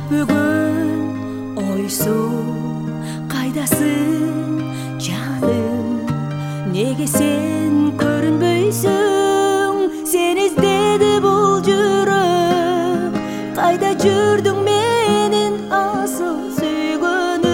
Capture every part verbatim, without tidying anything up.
бүтпөгөн ойсу кайдасың жаным, неге сен көрүнбөйсүң? Сен издеди бул жүрөк, кайда жүрдүң менин асыл сүйгөнүм?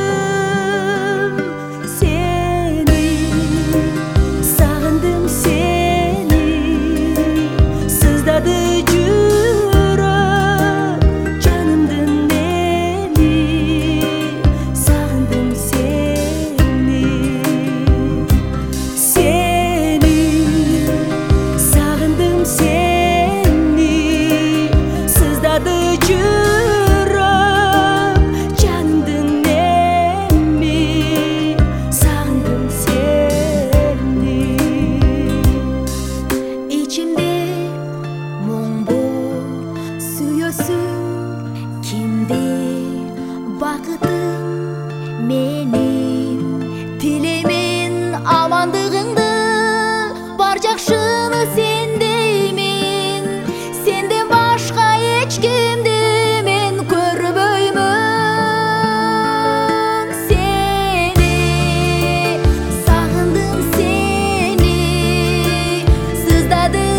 Сени сагындым, сени сыздады жүрөк, жанымдын эми сагындым сени. Сени сагындым, сени сыздады жүрөк, жанымдын эми сагындым сени. Ичимде мұң бол сүйөсүң кимди? Бакытың менин тилеймин, амандыгыңды бар жакшыны сендеймин. Сенден башка эч кимди мен көрбөймүн. Сени сагындым, сени сыздады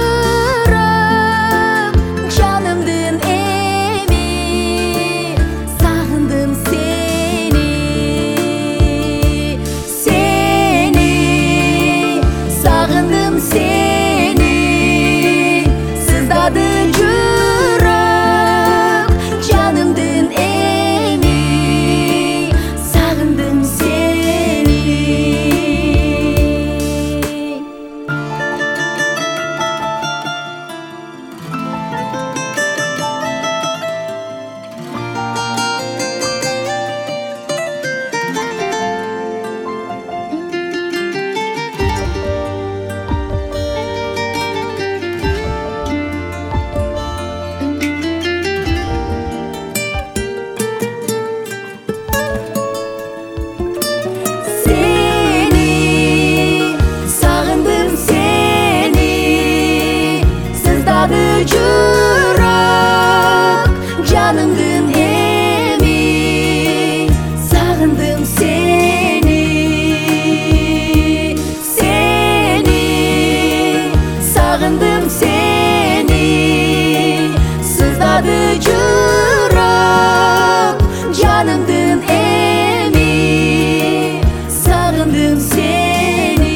жүрөк, жанымдын эми сагындым сени. Сени сагындым, сени сыздады жүрөк, жанымдын эми сагындым сени. Seni sağındım, seni sızladı жүрөк, жанымдын эми сагындым сени. Seni sağındım, seni sızladı жүрөк, жанымдын эми сагындым сени.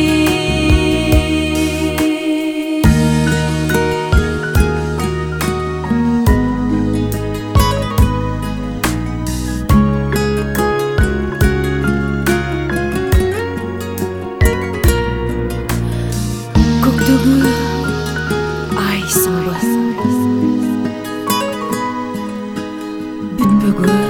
Көктөгү айсың ба, бүтпөгөн